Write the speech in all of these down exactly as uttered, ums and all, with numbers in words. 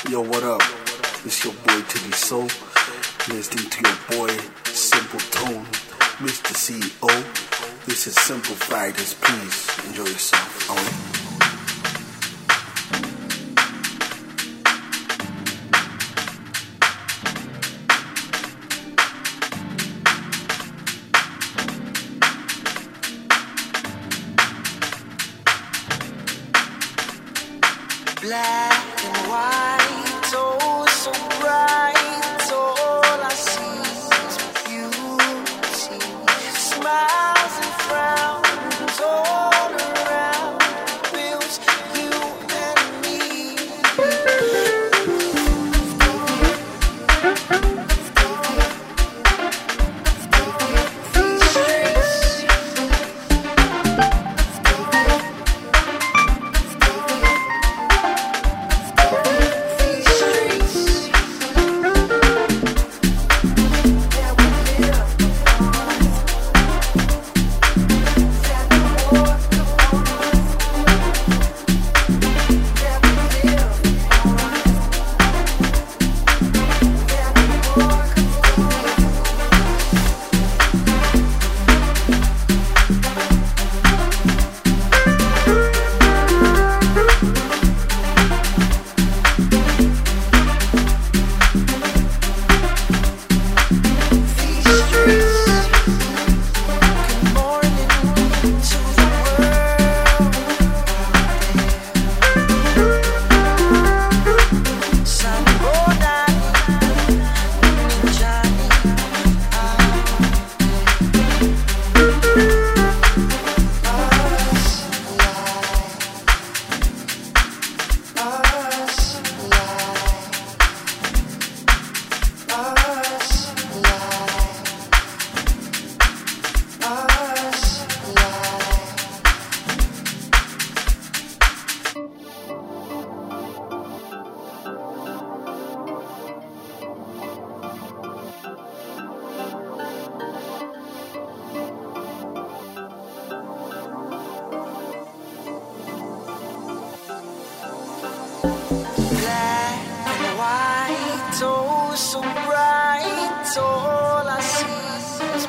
Yo, what up? It's your boy Tilly Soul. Listening to your boy Simple Tone, Mister C E O. This is Simple Fridays. Please enjoy yourself. Only. Black and white, oh so bright, all I see is beauty, smiles and frowns all around, builds you and me. Oh, so bright, all I see is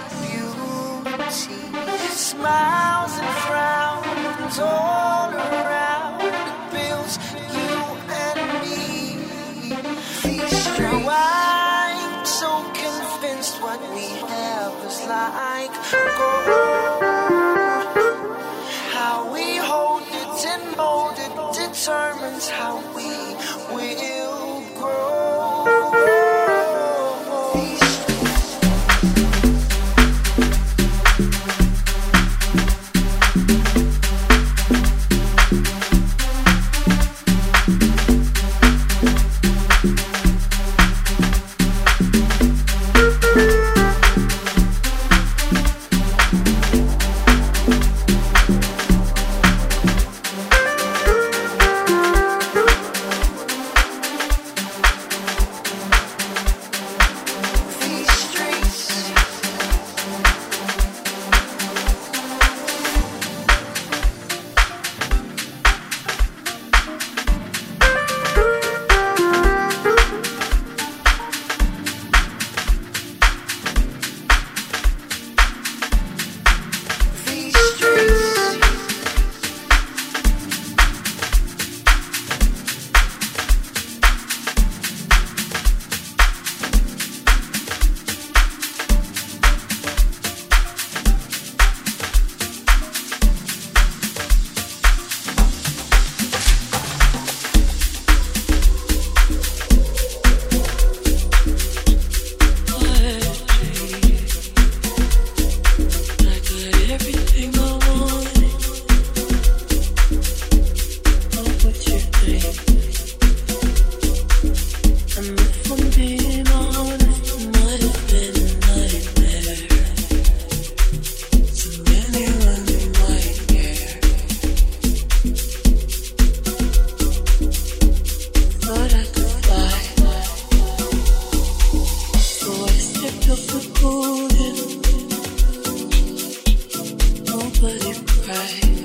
beauty, smiles and frowns all around, it builds you and me. Now I'm so convinced what we have is like gold. How we hold it and mold it determines how we will grow.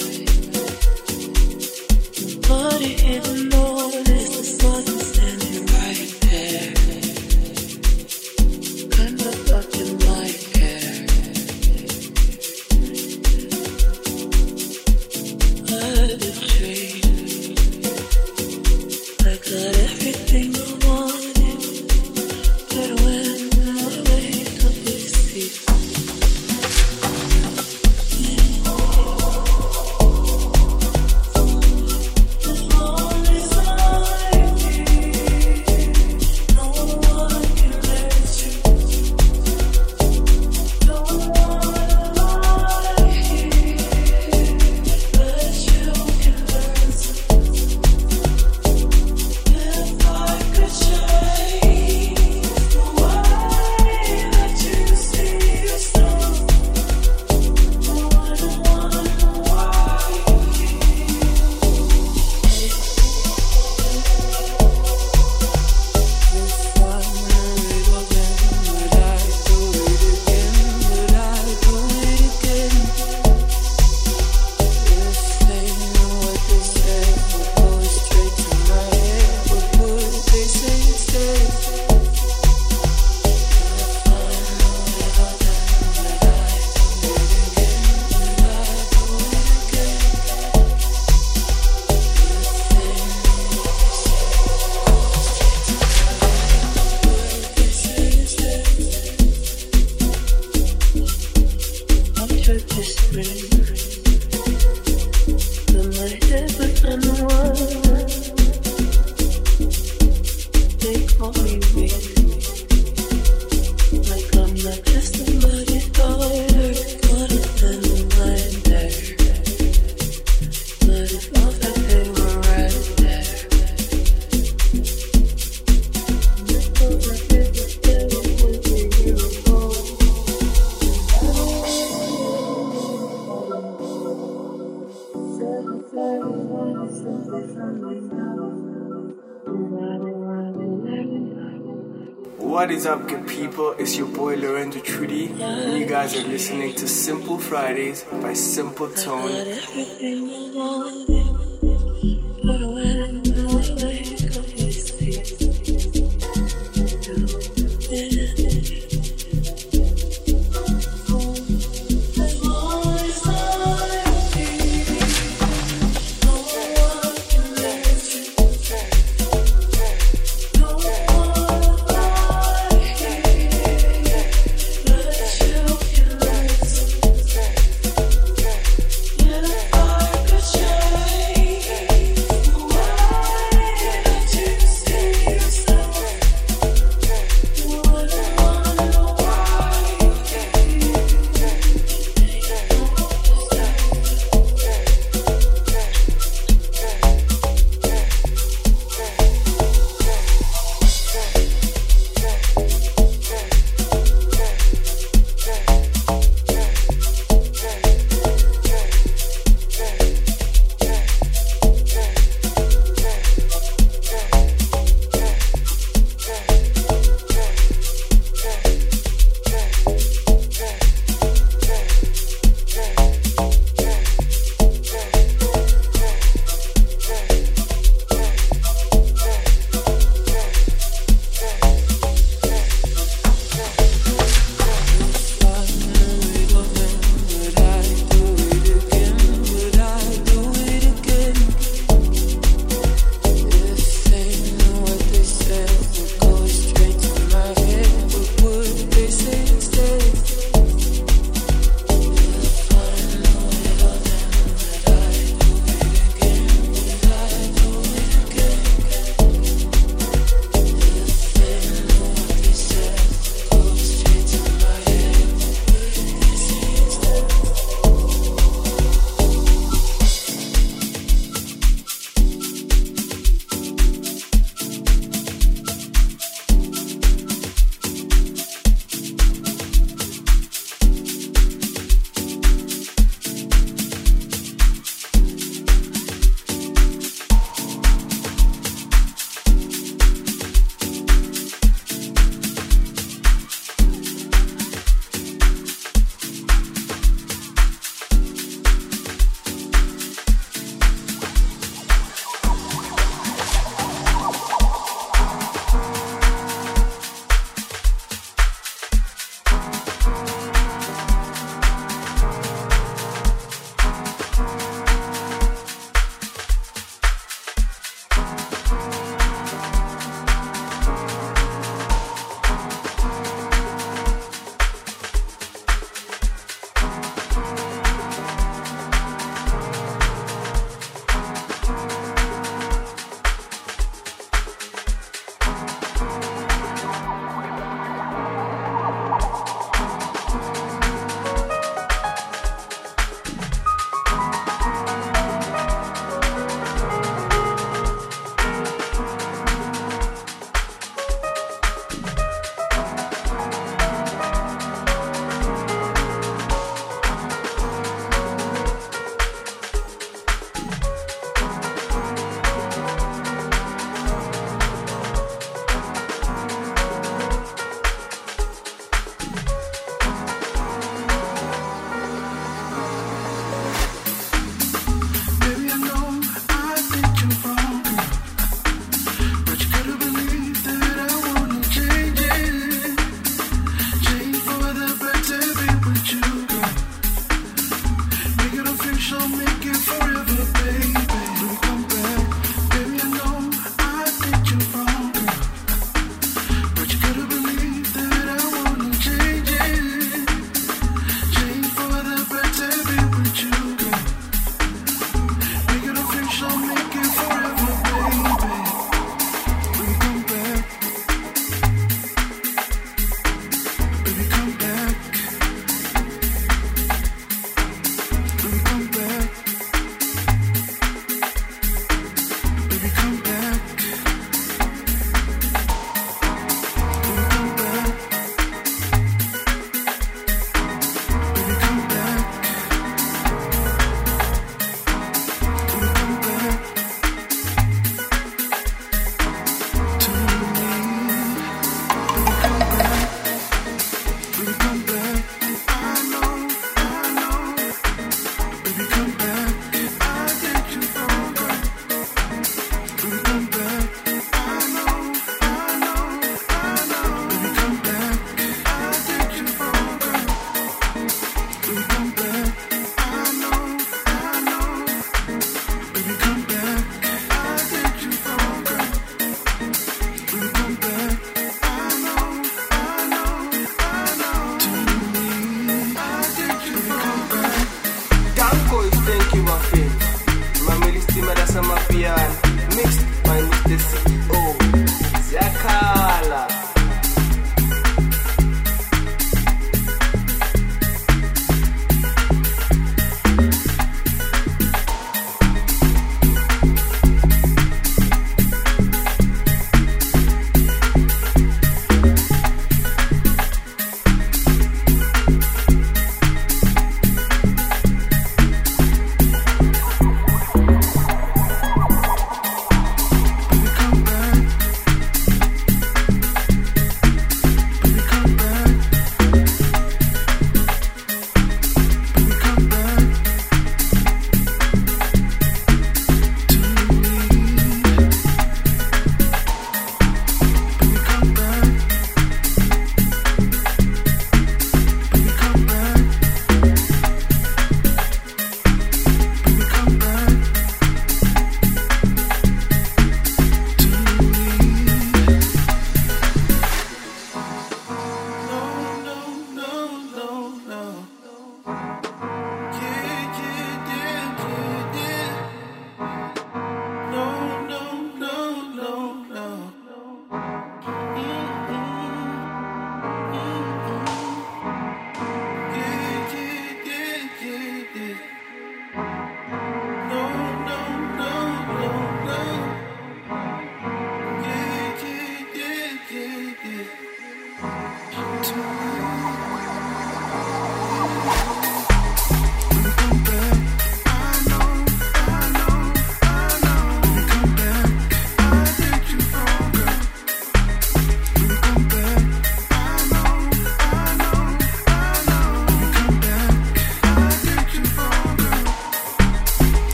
Nobody even noticed the sun standing What is up, good people? It's your boy Lorenzo Trudy, and you guys are listening to Simple Fridays by Simple Tone.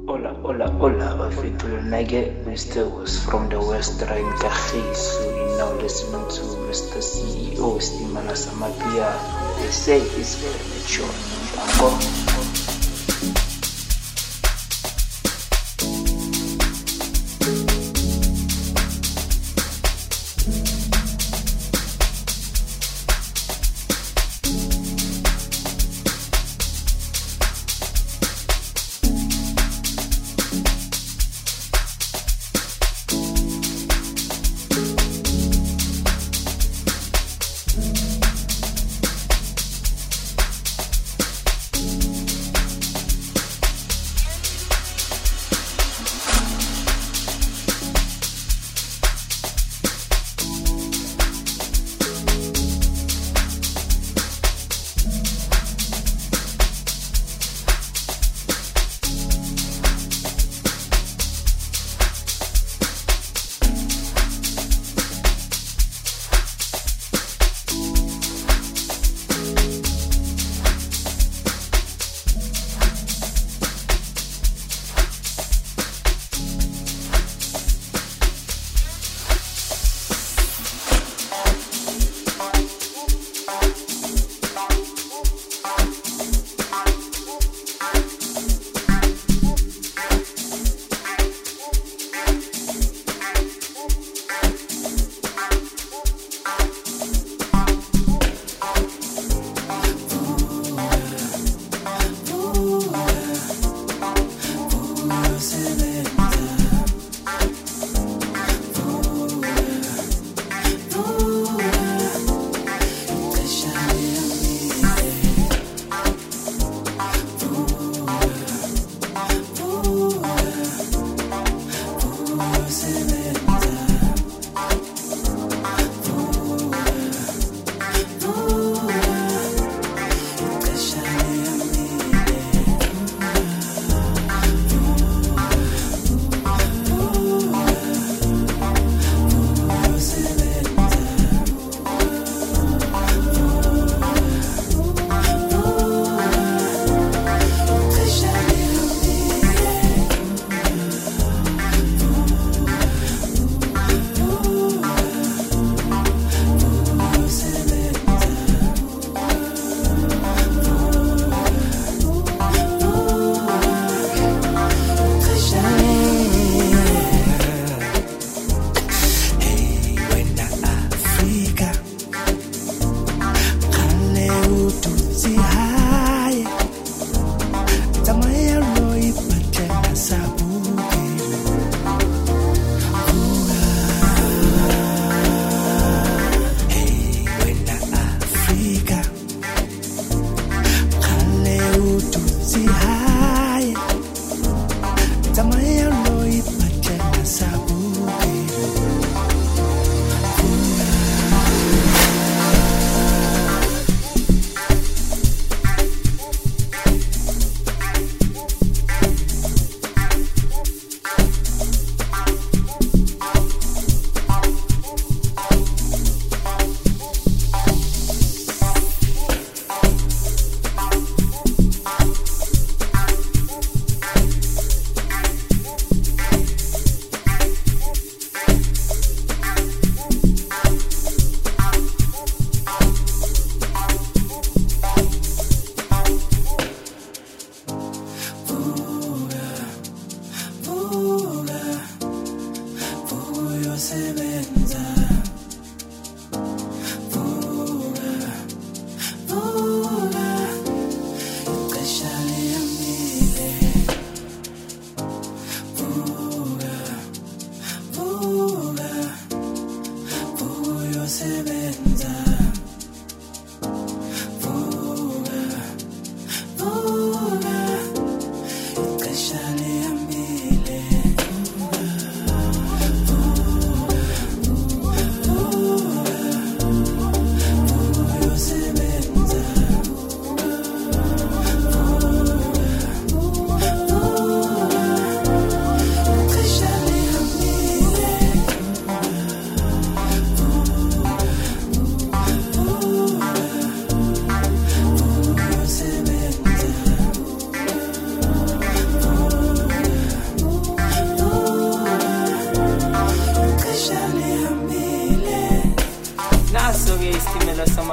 Hola, hola, hola, bafethu nage. Mister was from the West Rhine Kagiso. So you now listening to Mister C E O Stimala Samapia. They say it's very mature. Shango.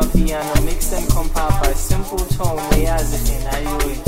amapiano, mixed and compiled by Simple Tone, Yazi in Ayui.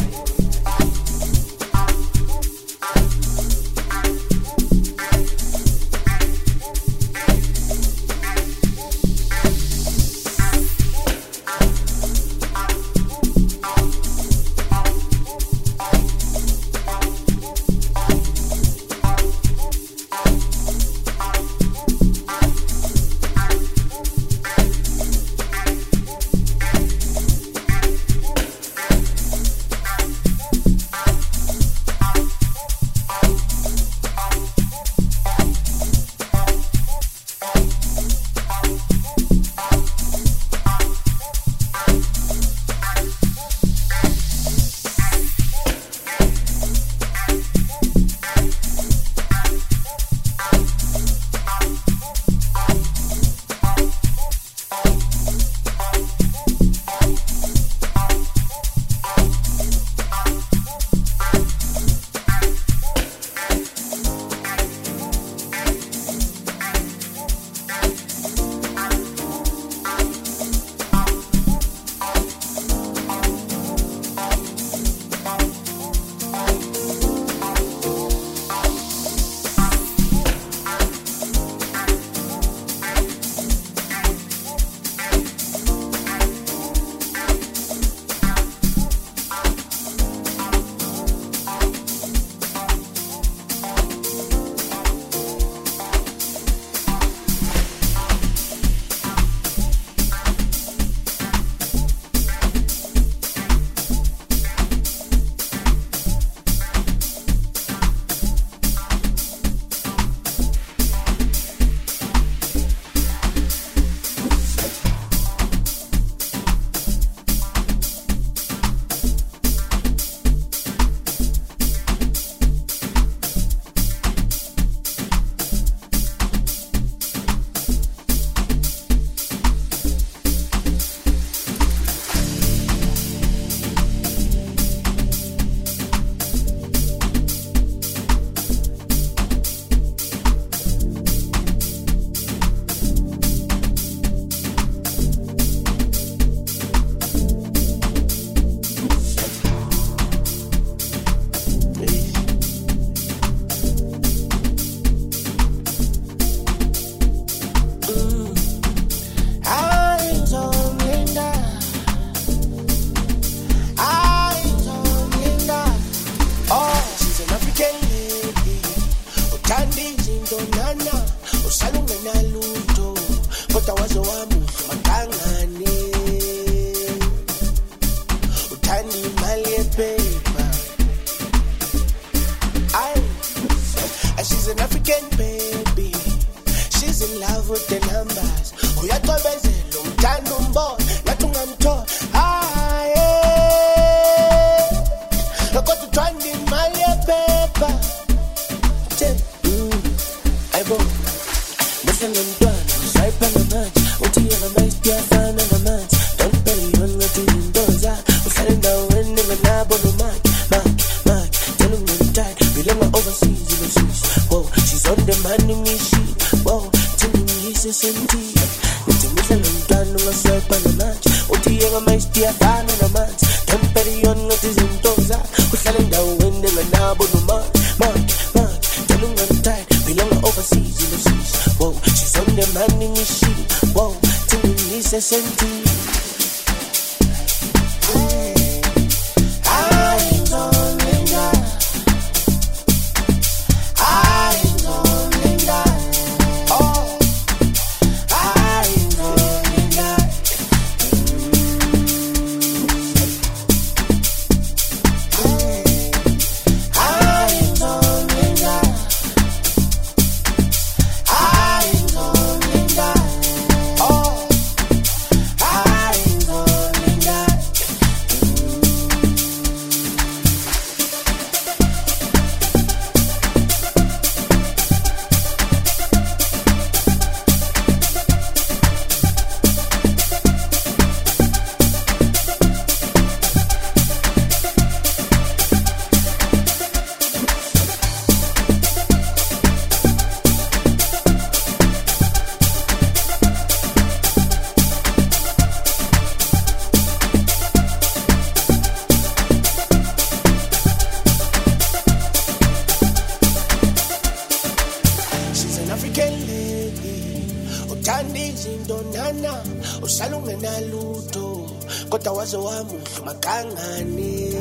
wena usala ungenalutho kodwa waze wamuhla makangane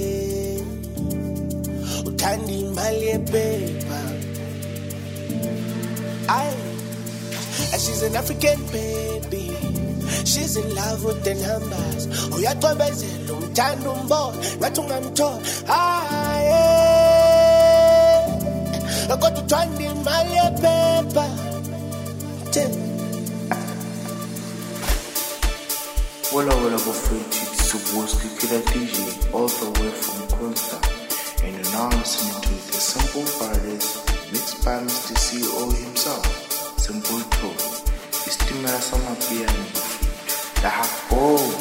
uthanda imali yephepha ay she's an African baby she's in love with the numbers uyaqhubezela umthanda umbono ngathi ungamthola haye kodwa uthanda imali yephepha Wala wala bafethi Suboski Killer D J all the way from Kunta, and you're now listening to the Simple Fridays mixed by Mister C E O himself, Simple Toe. Istimela sama piano dah oh.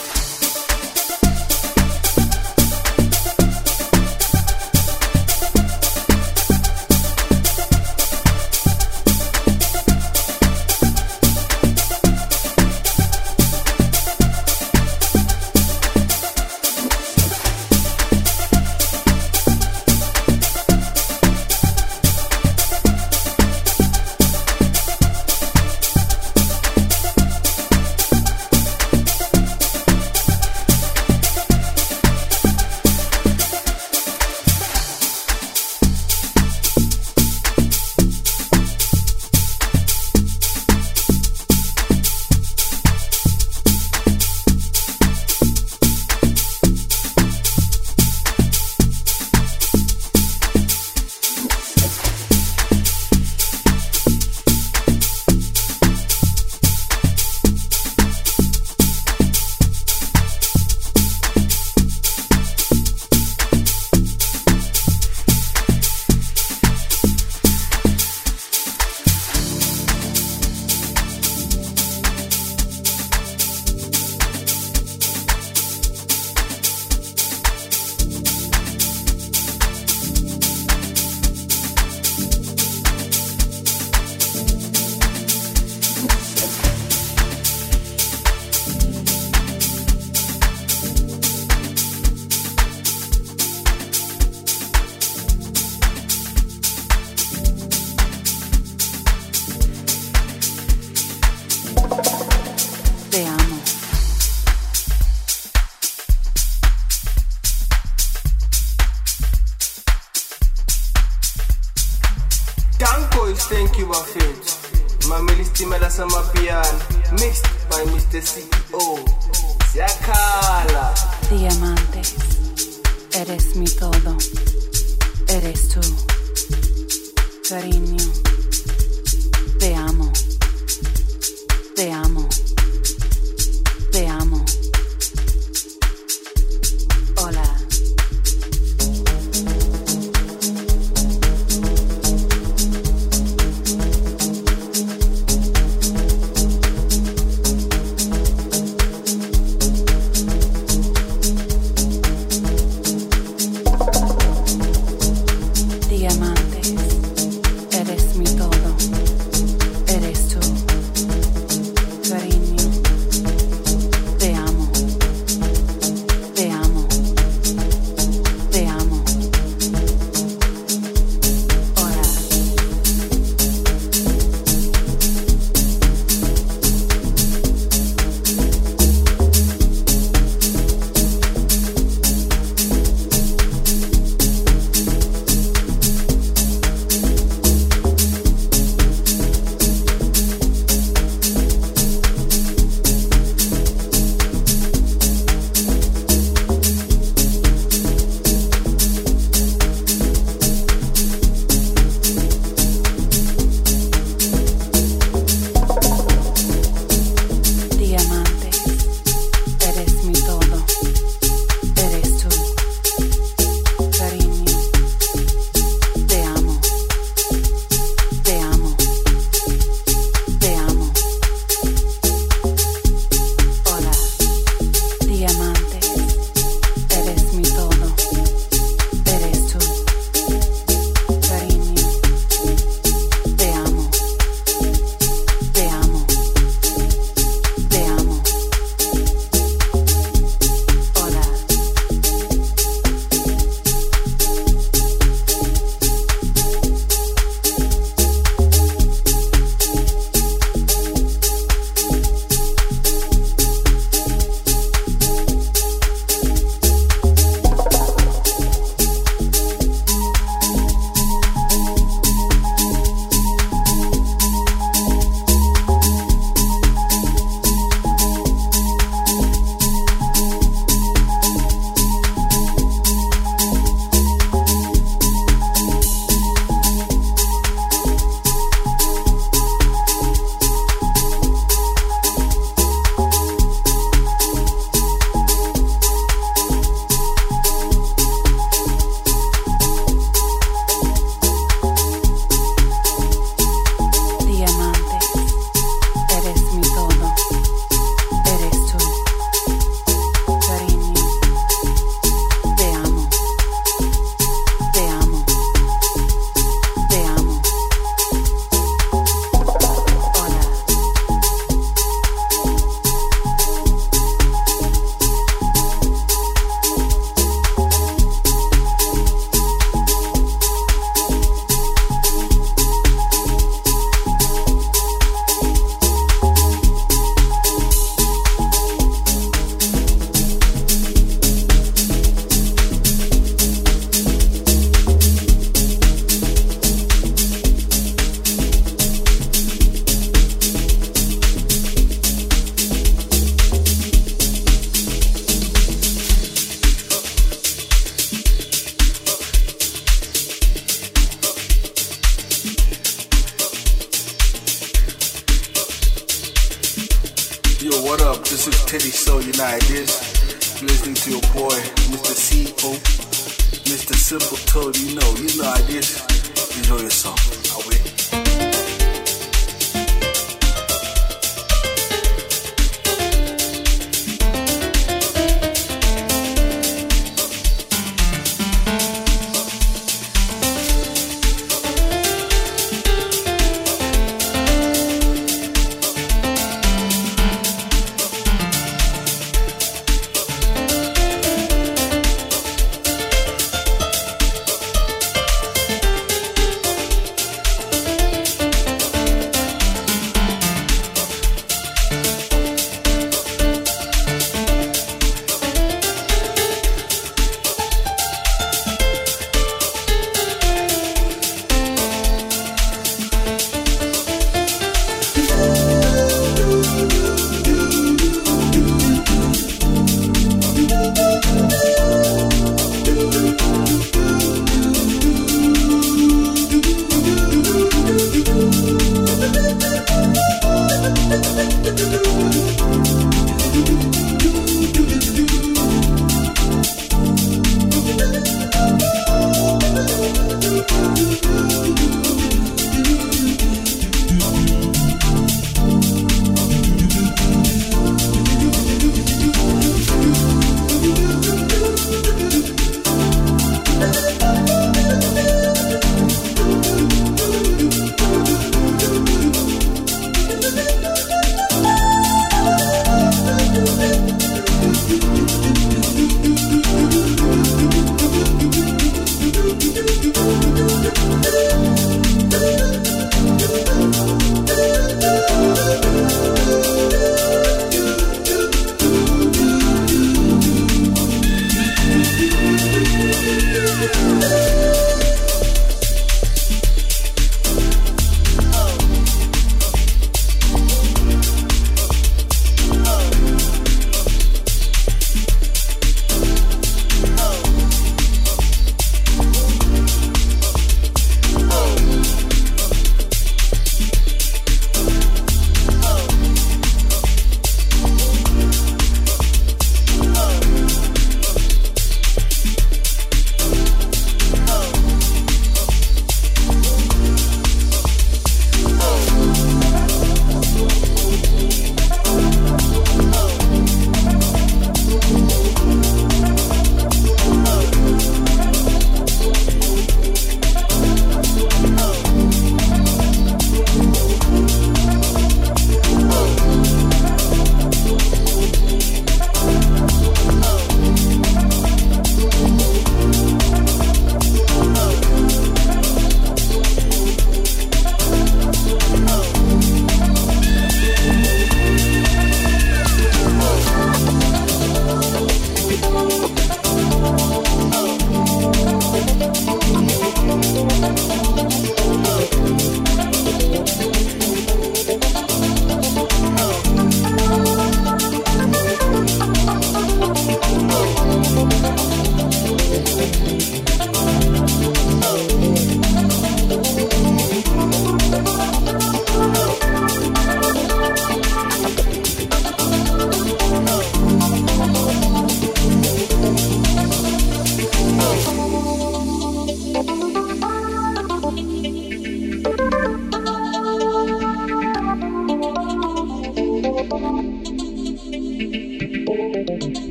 Thank you, Buffett. Mameli Stimela Sama Piano, mixed by Mister C E O. Siakala. Diamantes, eres mi todo, eres tú, cariño. Te amo, te amo, te amo. Hola. Diamantes, eres mi todo, eres tú. This is Teddy Soul, you know how it is. You're listening to your boy, Mister C O, Mister Simple Toad, you know, you know how it is. Enjoy yourself. I'll wait.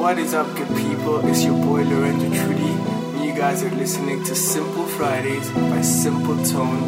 What is up, good people? It's your boy Lorenzo Trudy, and you guys are listening to Simple Fridays by Simple Tone.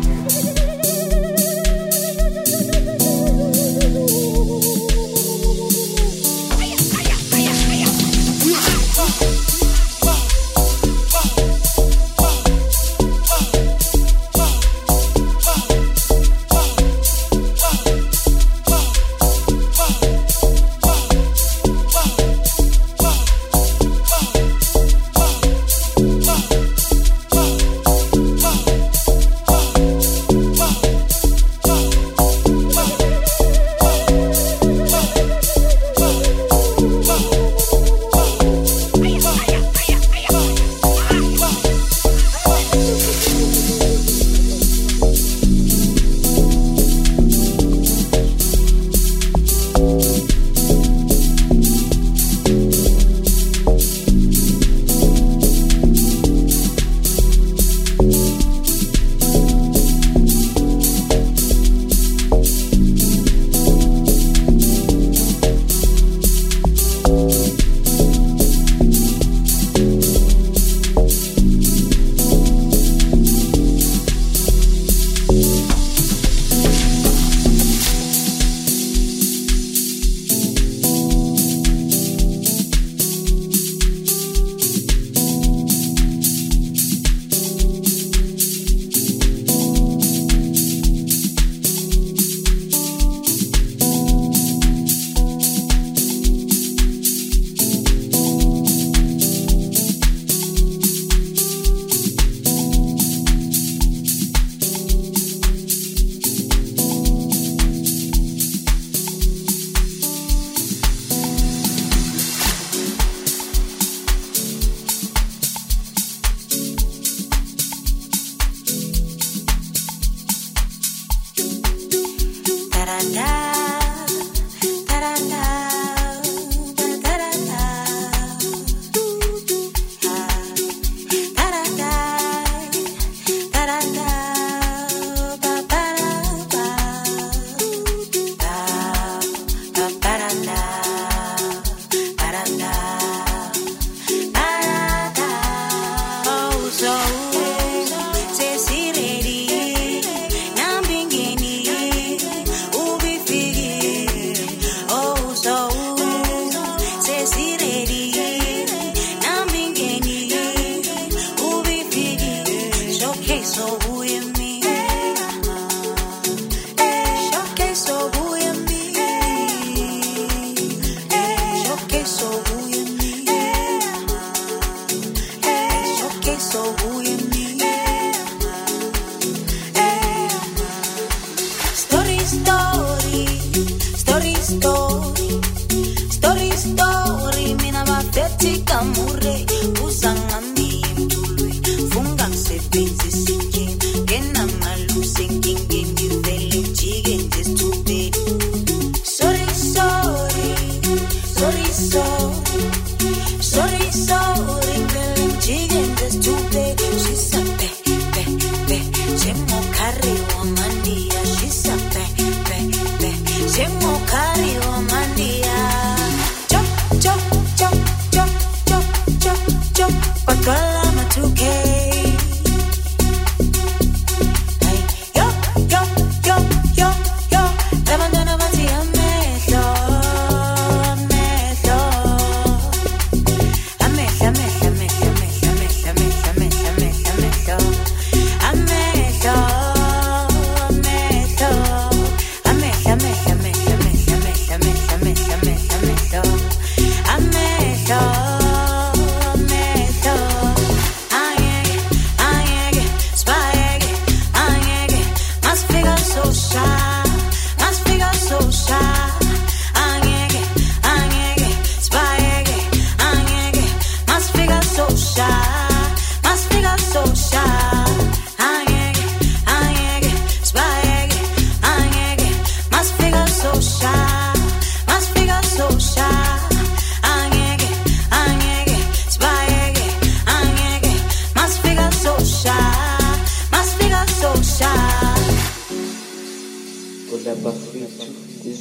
Chop, chop, chop, chop, chop,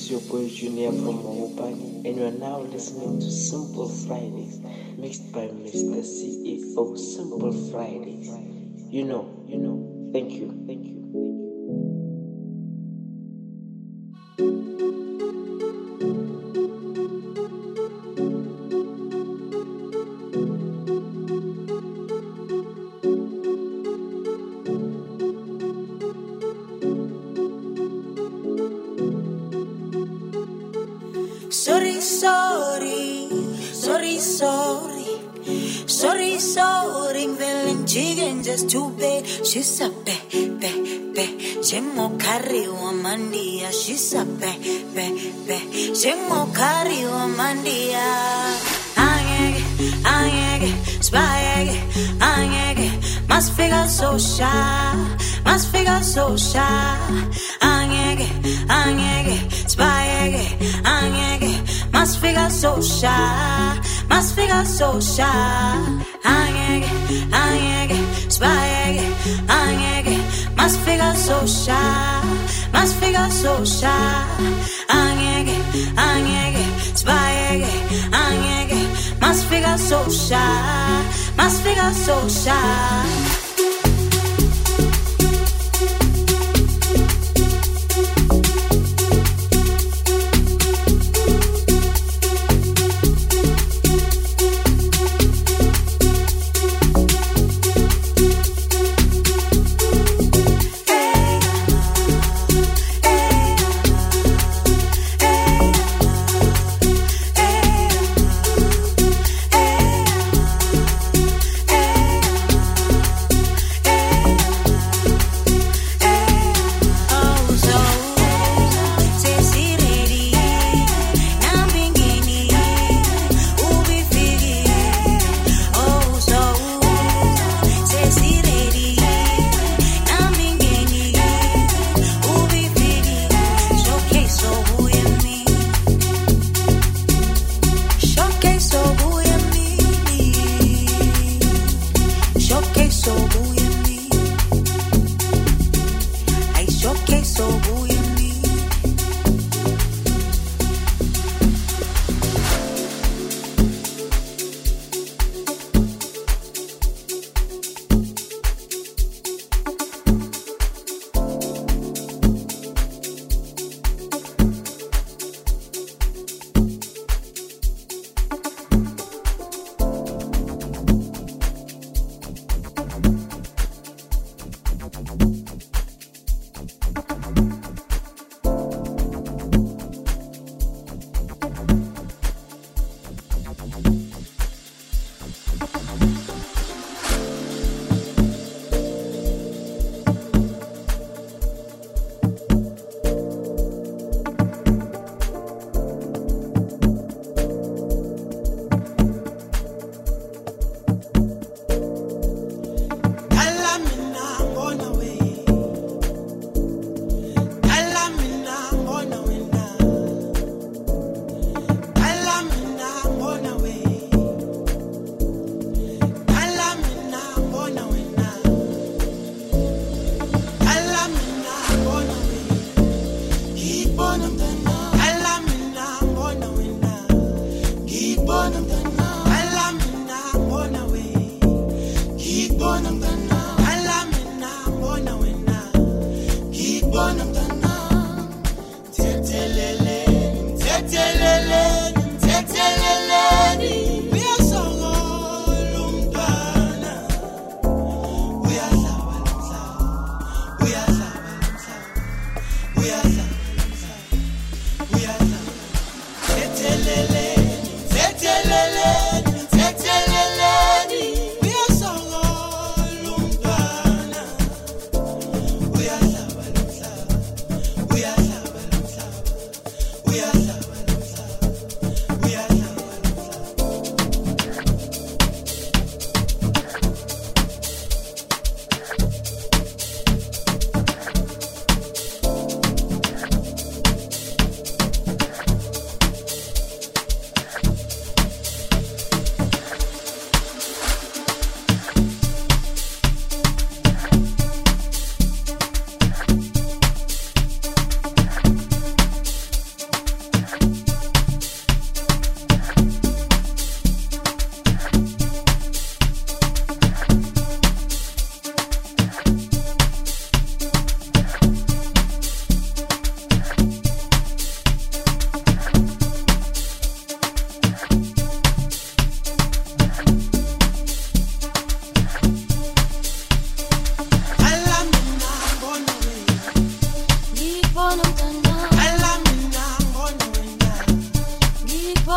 It's your boy Junior from Mahopani, and you are now listening to Simple Fridays, mixed by Mister C E O. Simple Fridays. You know, you know. Thank you, thank you. Sorry, sorry, sorry, sorry, sorry, sorry, villain chicken just too bad. She's a be, be, be, Jemo carry womandia. She's a be, be, be, Jemo carry womandia. Angege, angege, spyege, angege, must figure so shy, must figure so shy. Angege, angege, spyege, angege. Must figure so shy, must figure so shy. Angege, angege, spyege, angege. Must figure so shy, must figure so shy. Angege, angege, spyege, angege. Must figure so shy, must figure so shy.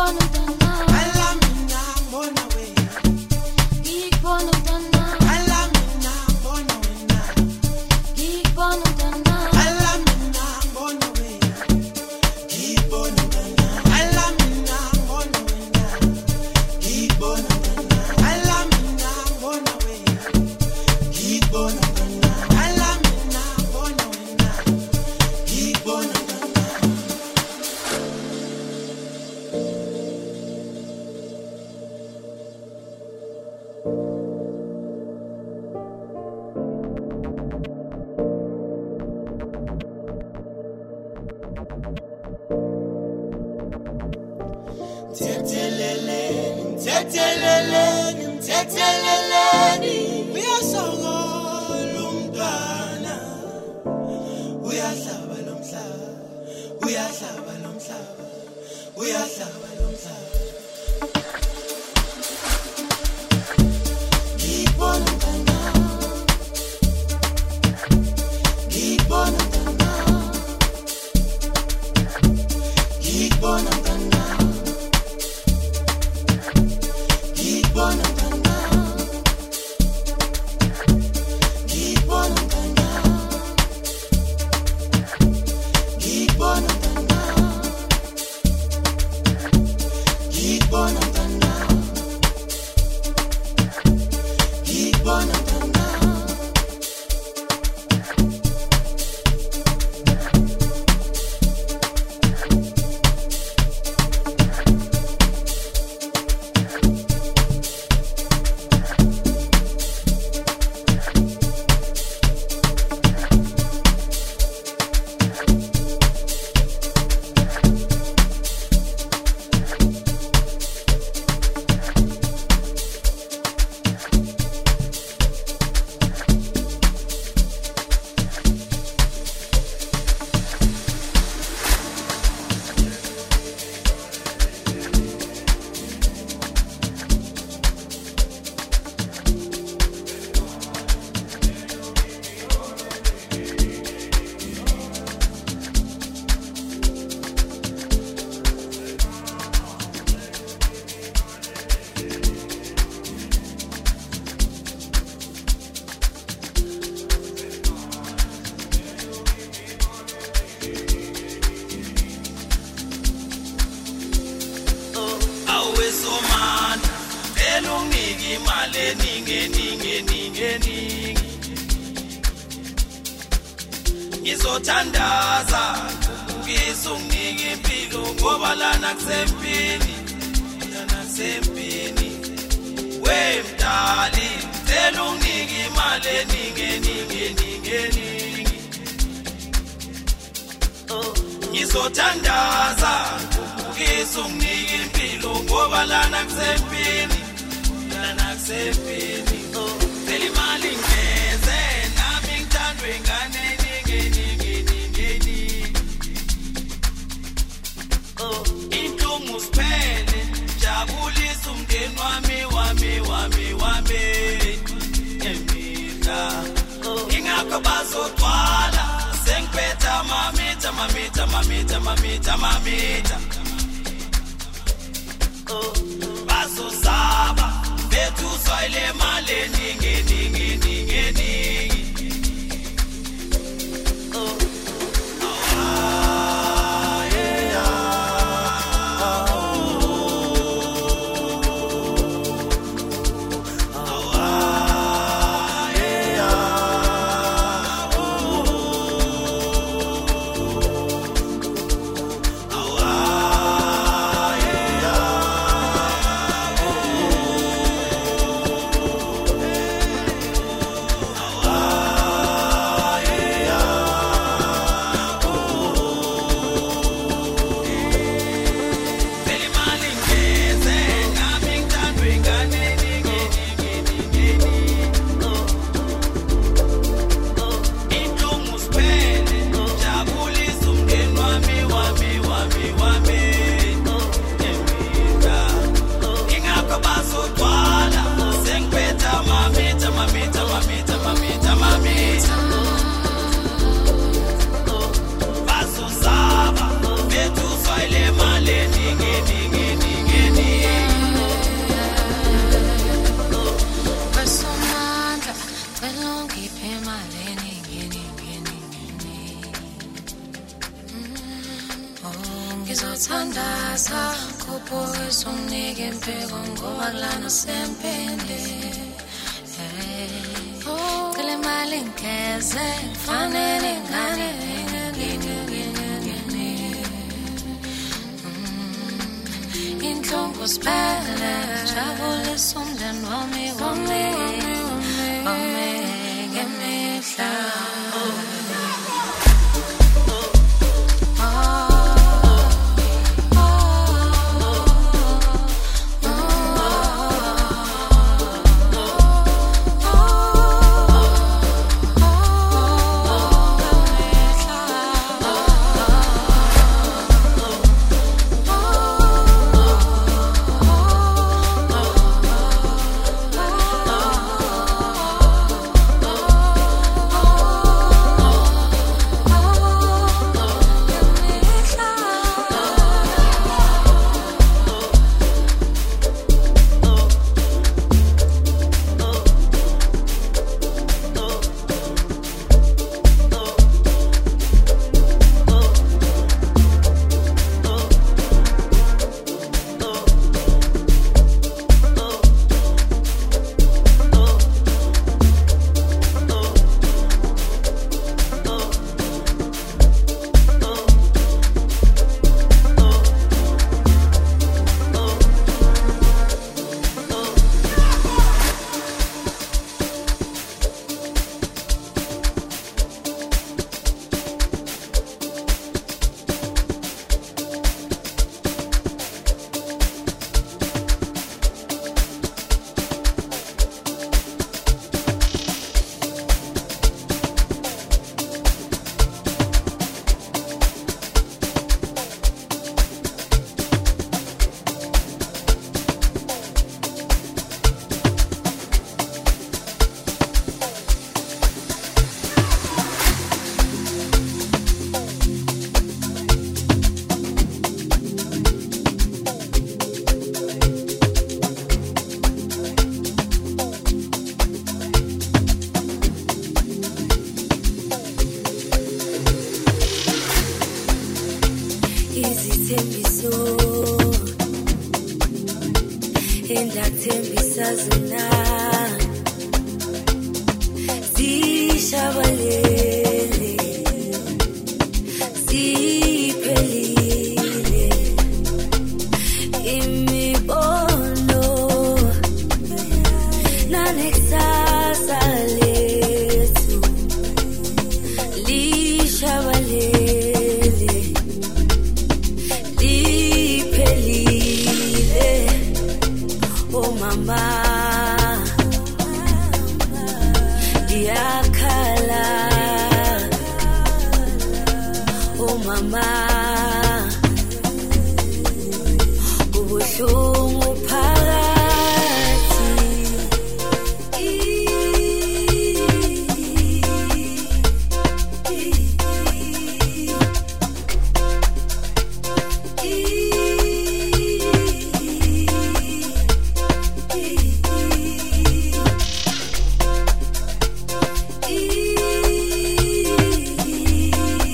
ngizothandaza ngizunginike impilo ngoba lana kusempini lana kusempini wemdali cela unginike imali eningi eningi eningi eningi ngizothandaza ngizunginike impilo ngoba lana kusempini lana kusempini cela imali ngeze nami ngithandwe ngane Musipele jabulisa umndeni wami wami wami wami emila ingakho bazotwala sengiphetha mamita mamita mamita mamita mamita bazosaba bethu soile mali ningi ningi ningi ningi sonike impeko ngoba kulana sempende. Cela imali ngeze fanele ngane inhlungu siphele jabulisa umndeni wami wami wami ngemihla.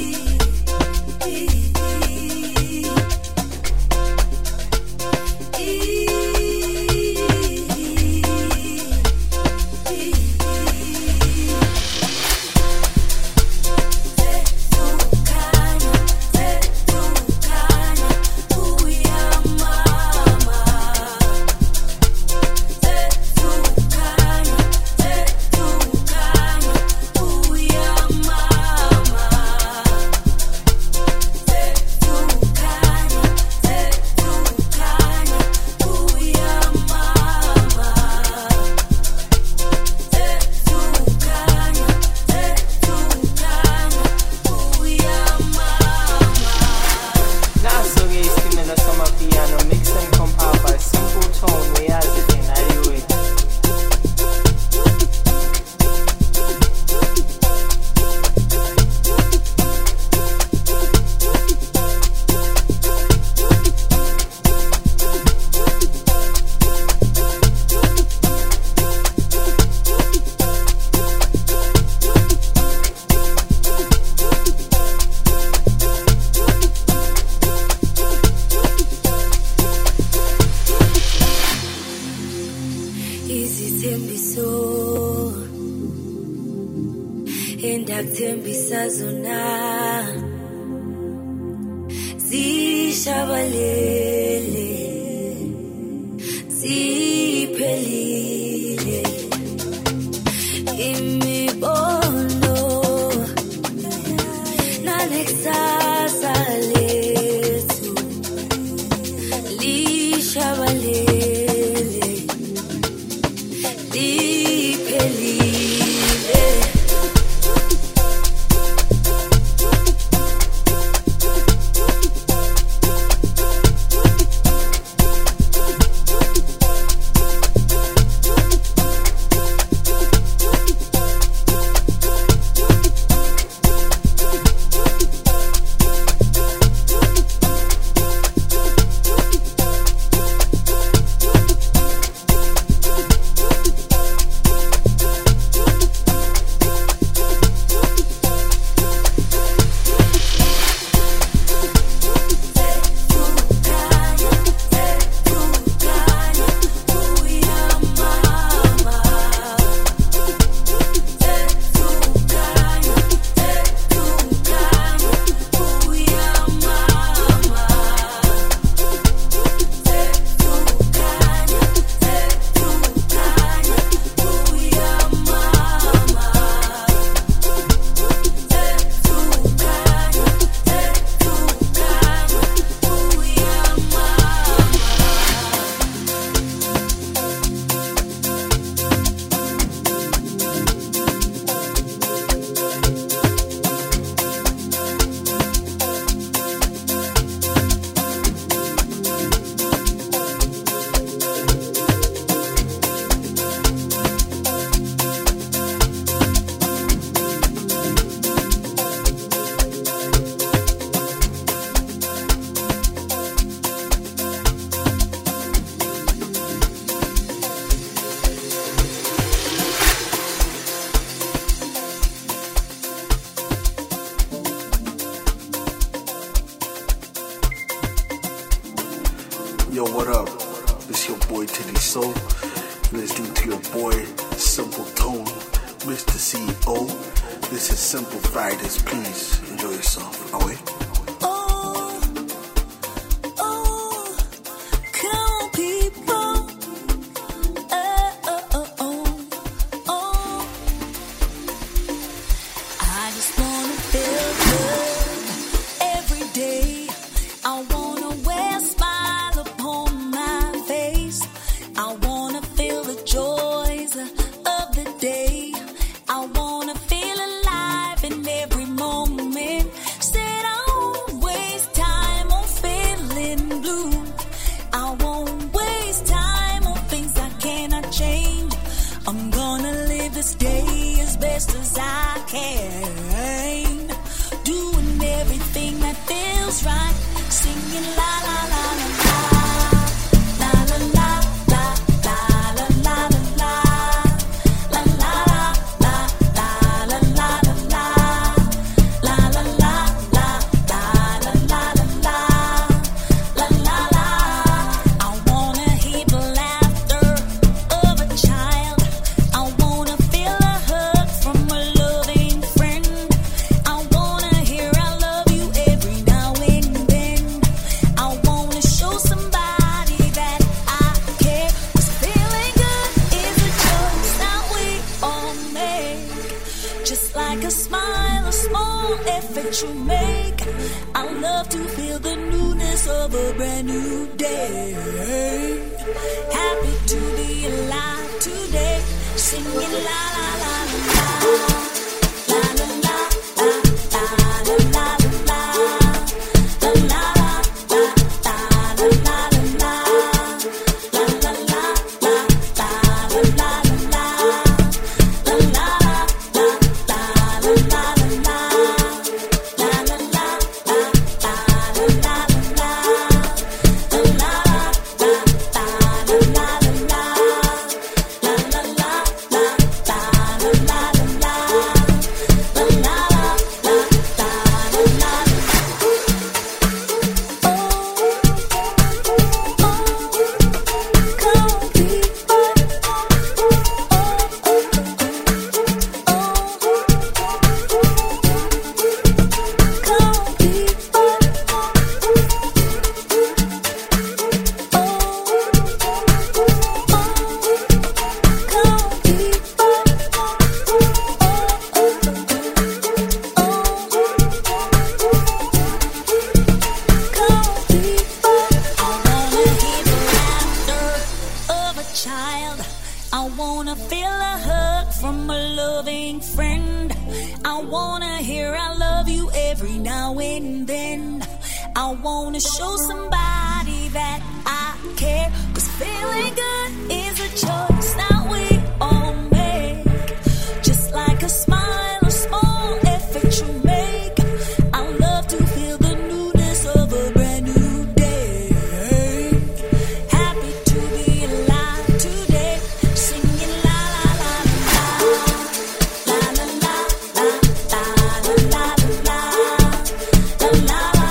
E Thembiso Endakuthembisa zona Zishabalele Ziphelile Imibono Nanekusasa lethu Lishabalele Yo, what up? It's your boy Titty Soul. Listening to your boy Simple Tone, Mister C E O. This is Simple Fridays. Please enjoy yourself. Away. La la la I wanna feel a hug from a loving friend. I wanna hear I love you every now and then. I wanna show somebody that I care, 'cause feeling good is a choice that we all make. Just like a smile, a small effort you make. I love to feel the newness of a brand new day. Happy to be alive today, singing la la la la la la la la la la la la la la la.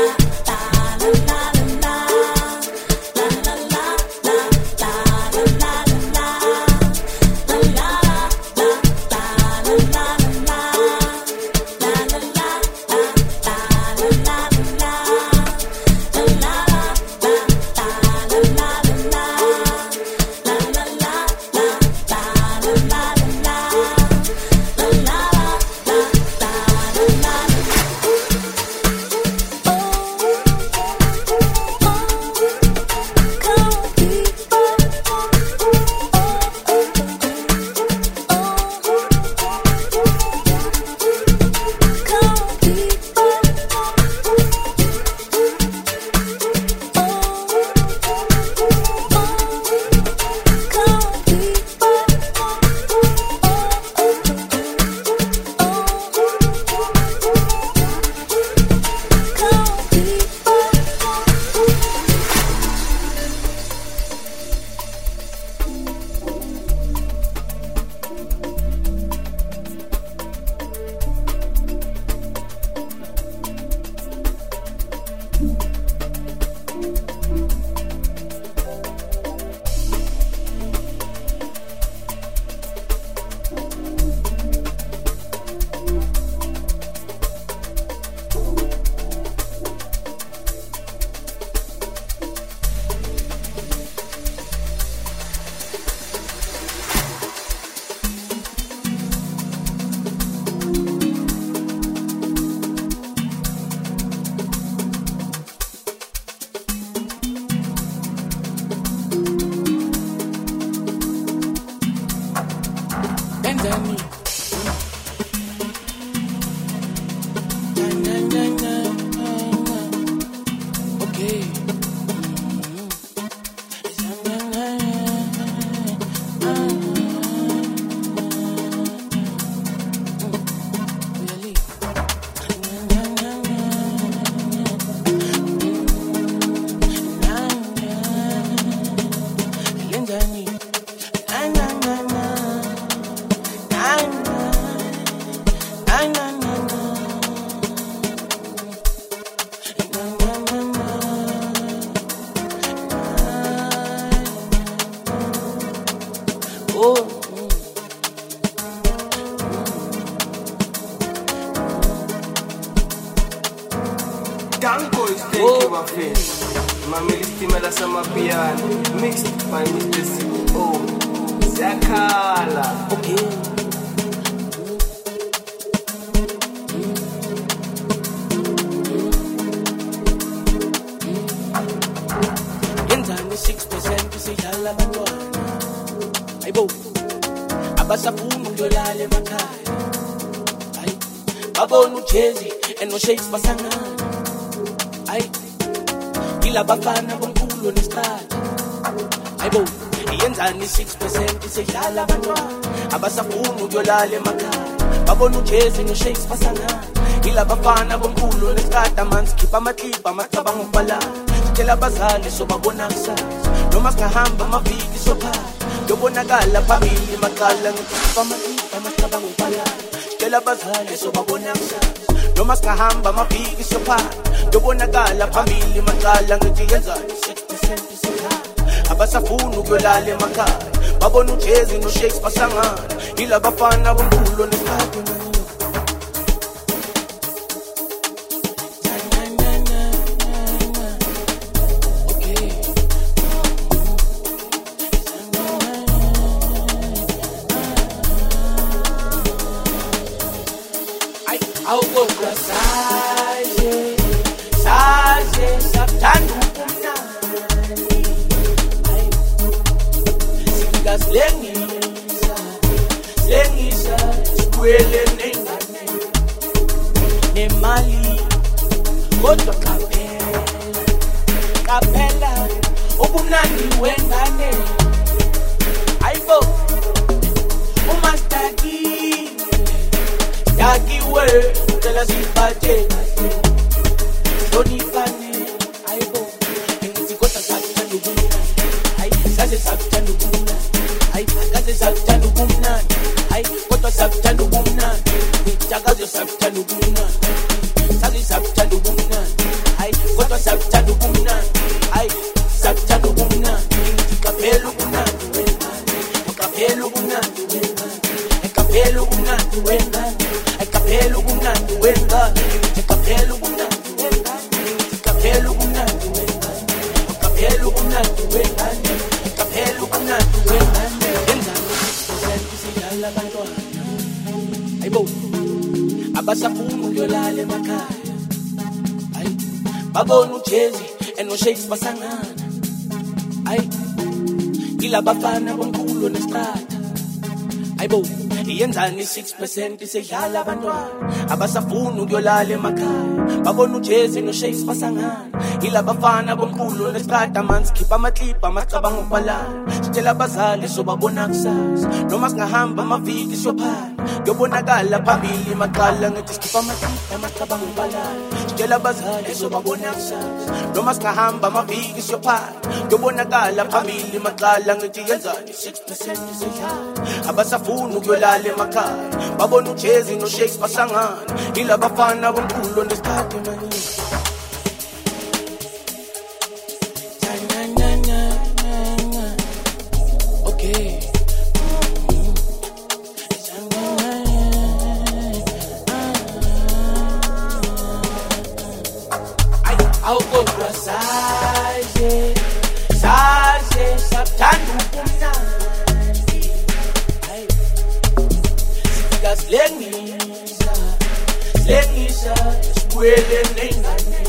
Danko is taking my face. Mami listimela sama piano, mixed by Mister C O. Zakala. Okay. Yenzani six percent siyala bantwana. Ayibo. Abasafuna ukuyolala emakhaya. Hayi. Babona uJezi eno shakes basangana. Ay, ila bafana bomculo nesicala. Ayibo, yenzani six percent isedlala abantwana abasafuna ukuyolala emakhaya. Babona uJezi no-Shakes basangana. Ila bafana bomculo nesicala manzi khipha amatlipa amacabanga ukubala. Sitshela abazali sobabona kusasa. Noma singahamba amaviki sophaya. Yobonakala phambili maqala ngikhipha amatlipa amacabanga ukubala. Sitshela abazali sobabona kusasa. Noma singahamba amaviki sophaya. Yobonakala phambili maqala ngithi yenzani six percent isedlala abasafuna ukuyolala emakhaya. Babona uJezi no-Shakes basangana. Ila bafana bomculo nesicala. Awukhohlwa saje, saje sakuthanda ubumnandi. Sifika sifika silengisa silengisa sibuele nengane nemali kodwa qaphela qaphela ubumnandi wengane ayibo umastaki yakiwe ucela siphathe kahle hloniphane ayibo engithi kodwa sakuthanda ubumnandi hayi saze sakuthanda ubumnandi hayi kaze sakuthanda ubumnandi hayi kodwa sakuthanda ubumnandi ngijakaze sakuthanda ubumnandi saze sakuthanda ubumnandi hayi kodwa sakuthanda ubumnandi hayi sakuthanda ubumnandi ngithi qaphela ubumnandi wengane qaphela ubumnandi wengane qaphela ubumnandi wengane qaphela ubumnandi wengane ngithi qaphela ubumnandi wengane ngithi qaphela ubumnandi wengane qaphela ubumnandi wengane qaphela ubumnandi wengane engane sidlala abantwana ayibo abasafuna ukuyolala emakhaya hayi babona uJezi enoShakes basangana hayi ilabafana bomkhulu nestrata ayibo iyenzani six percent isedlala abantwana abasafuna ukuyolala emakhaya babona uJezi noShakes basangana ilabafana bomkhulu nestrata manzi khipha amaclip amacabanga ukubhalana sitshela abazali sobabona kusasa noma singahamba amaviki siyophala yobonakala phambili maqala ngithi sikhipha amaclip amacabanga ukubhalana sitshela abazali sobabona kusasa noma singahamba amaviki siyophala yobonakala phambili maqala ngithi yenzani six percent isedlala abasafuna ukuyolala emakhaya babona uJezi noShakes basangana ilabafana bomkhulu nestrata manje awukodwa saje saje sakuthanda ubumnandi hayi sifika silengisa silengisa sibuele nengane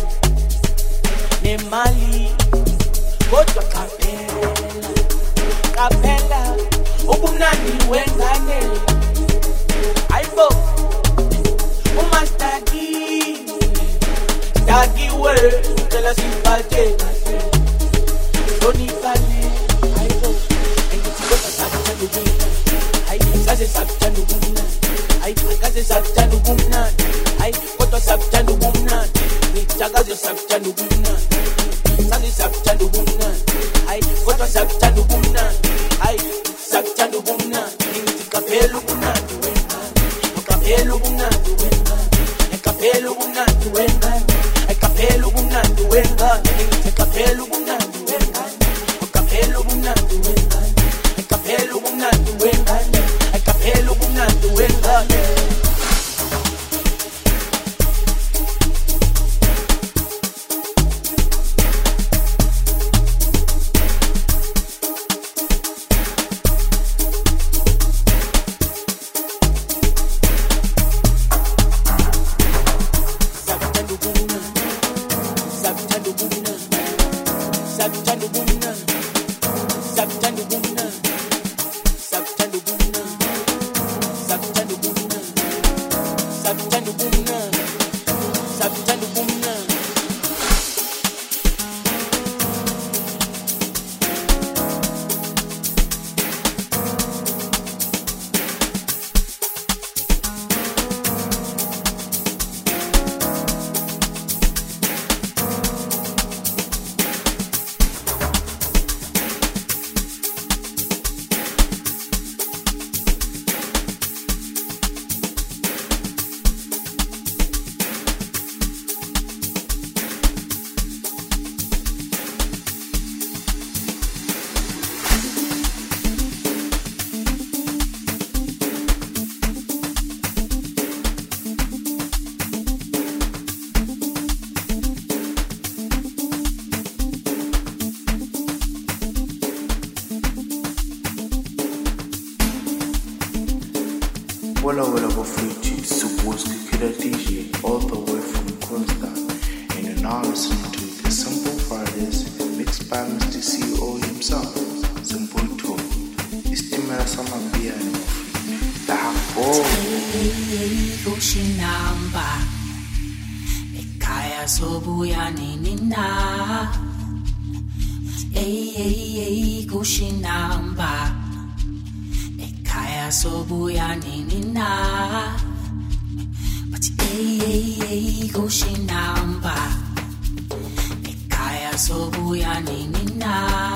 nemali kodwa qaphela qaphela ubumnandi wengane ayibo umastaki yakiwe ucela siphathe kahle hloniphane ayibo engithi kodwa sakuthanda ubumnandi hayi saze sakuthanda ubumnandi hayi kaze sakuthanda ubumnandi hayi kodwa sakuthanda ubumnandi ngijakaze sakuthanda ubumnandi saze sakuthanda ubumnandi hayi kodwa sakuthanda ubumnandi hayi sakuthanda ubumnandi ngithi qaphela ubumnandi wengane qaphela ubumnandi wengane qaphela ubumnandi wengane qaphela ubumnandi wengane ngithi qaphela ubumnandi wengane qaphela ubumnandi wengane qaphela ubumnandi wengane qaphela ubumnandi wengane Wala Wala Bafriti, Suboski Killer D J, all the way from Queenstown, and you're now listening to the Simple Fridays mixed by Mister C E O himself, Simple Tone. samapiyano lapho kushinamba ekhaya sobuya nini na ey ey ey kushinamba ekhaya sobuya nini na but ey ey ey kushinamba ekhaya sobuya nini na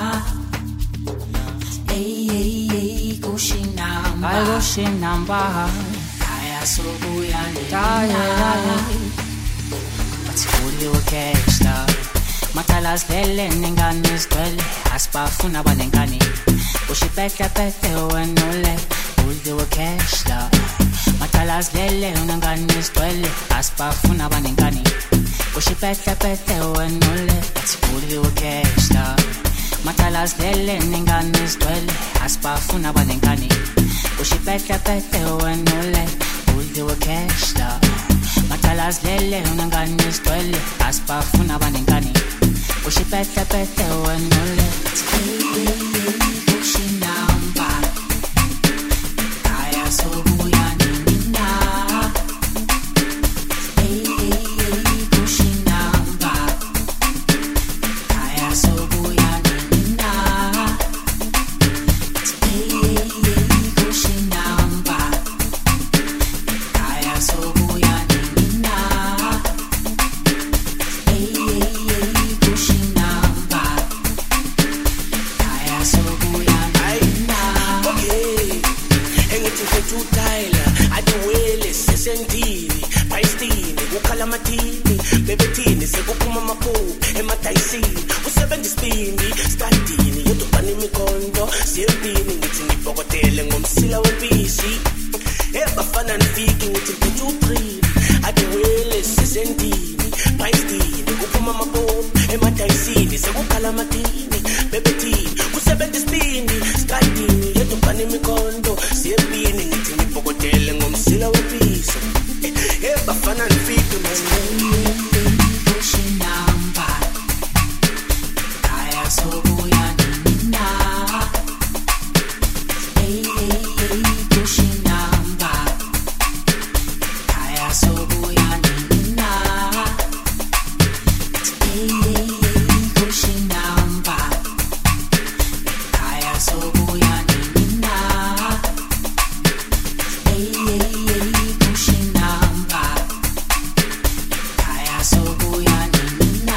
ey ey ey kushinamba ay kushinamba kaya sobuya nini na Bathuli ukeshla Matalas lele nengane stwele Asbafuna banengane Ushipete pete wenule Uli ukeshla Matalas lele nengane stwele Asbafuna banengane Ushipete pete wenule Bathuli ukeshla Matalas lele nengane stwele Asbafuna banengane Ushipete pete wenule Uli ukeshla Matalas lele unangani stwele Asbafuna banengani Ushipete pete wenule Ushinamba Kaya sobuya nini na Ushinamba Kaya sobuya nini na Ushinamba Kaya sobuya Matini, bebetini, sekupuma mapu, ematayisini, usebenza isipindi, standini, yodupani imikondo, siyempini, ngithi ngibhokotele ngomsila wempisi, ebafana nifiki, ngithi mphethe uthrini, adiwele sisendini, bayisini, kupuma mapu, ematayisini, sekukhala matini, bebetini, usebenza isipindi, standini, yodupani imikondo, siyempini, ngithi ngibhokotele ngomsila wempisi, ebafana nifiki, Ushinamba Kaya sobuya nini na Ey ey ey Ushinamba Kaya sobuya nini na Ey ey ey Ushinamba Kaya sobuya nini na Ey ey ey Ushinamba sobuya nini na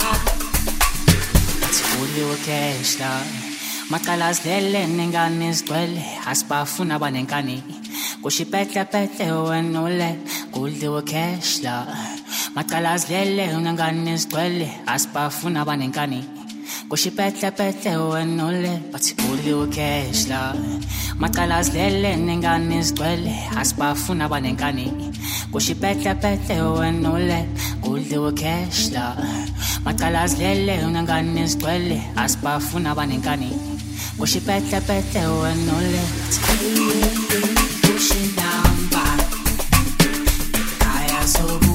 Bathuli ukeshla Matalas lele nengane stwele Asbafuna banengane Kushipete pete wenule Kuli ukeshla Matalas lele nengane stwele Asbafuna banengane Kushipete pete wenule Bathuli ukeshla Matalas lele nengane stwele Asbafuna banengane Kushipete pete wenule Kuli ukeshla Matalas lele unangane stwele Asbafuna banengane Kushipete pete wenule Ushinamba Kaya sobu